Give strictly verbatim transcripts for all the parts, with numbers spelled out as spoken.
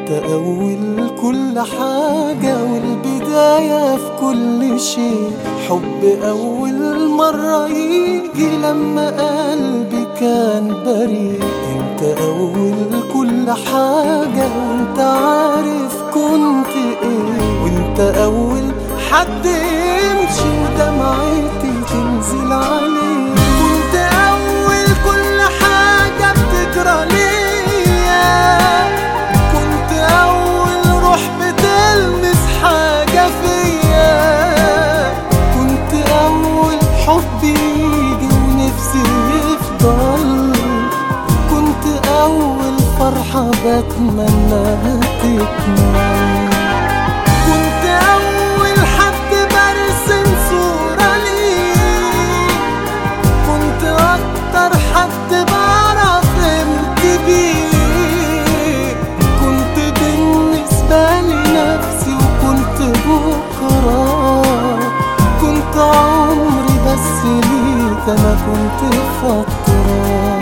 انت اول كل حاجة والبداية في كل شيء. حب اول مرة يجي لما قلبي كان بريء. انت اول كل حاجة وانت عارف كنت ايه. وانت اول حد يمشي ودمعتي تنزل عليه. كنت اول كل حاجة بتجرى ليا. كنت اول روح بتلمس حاجة فيا. كنت اول حب يجي ونفسي يفضل. كنت اول فرحة بتمناها تكمل. كنت اول حد برسم صورة ليه. كنت اكتر حد بعرف امتى بيه. كنت بالنسبة لنفسي وكنت بكرة. كنت عمري بس ليك انا كنت فترة.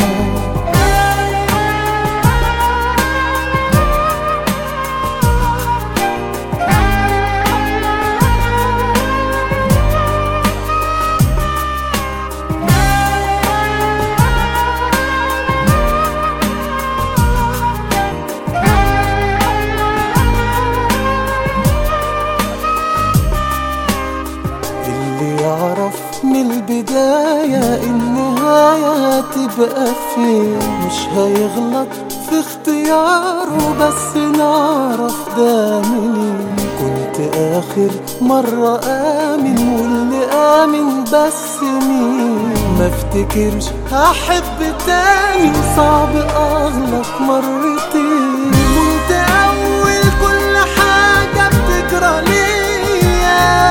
يعرف من البداية النهاية هتبقى فين. مش هيغلط في اختياره بس نعرف ده منين. كنت آخر مرة آمن واللي آمن بس مين. ما افتكرش هحب تاني صعب أغلط مرتين. كنت أول كل حاجة بتجرى ليا.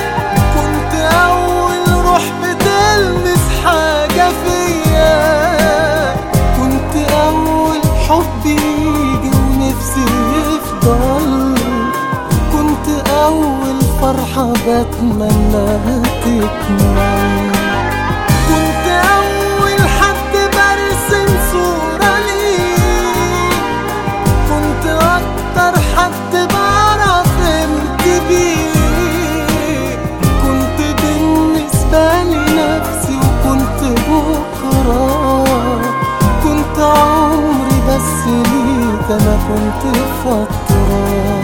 حب يجي ونفسي يفضل. كنت أول فرحة بتمناها تكمل. كنت أول حد برسم صورة ليه. كنت أكتر حد بعرف امتى بيه. كنت بالنسبة لنفسي وكنت بكرة. كنت عمري بس ليك انا كنت فترة.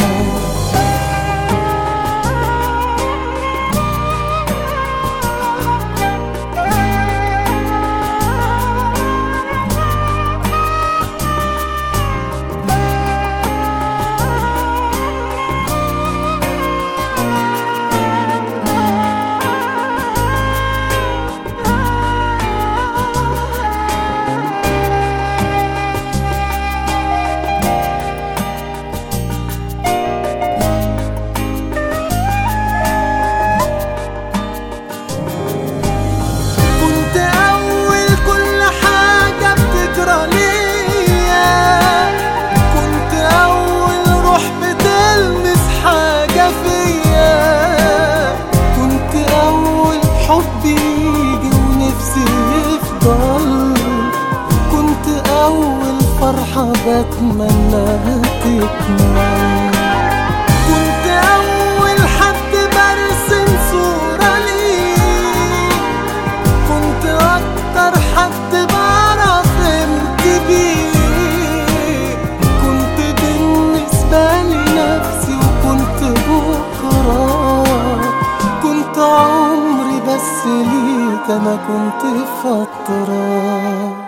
حب يجي ونفسي يفضل. كنت أول فرحة بتمناها تكمل. كنت أول حد برسم صورة ليه. كنت أكتر حد بعرف امتى بيه. كنت بالنسبة لنفسي وكنت بكرة. كنت عمري بس ليك أنا كنت فترة.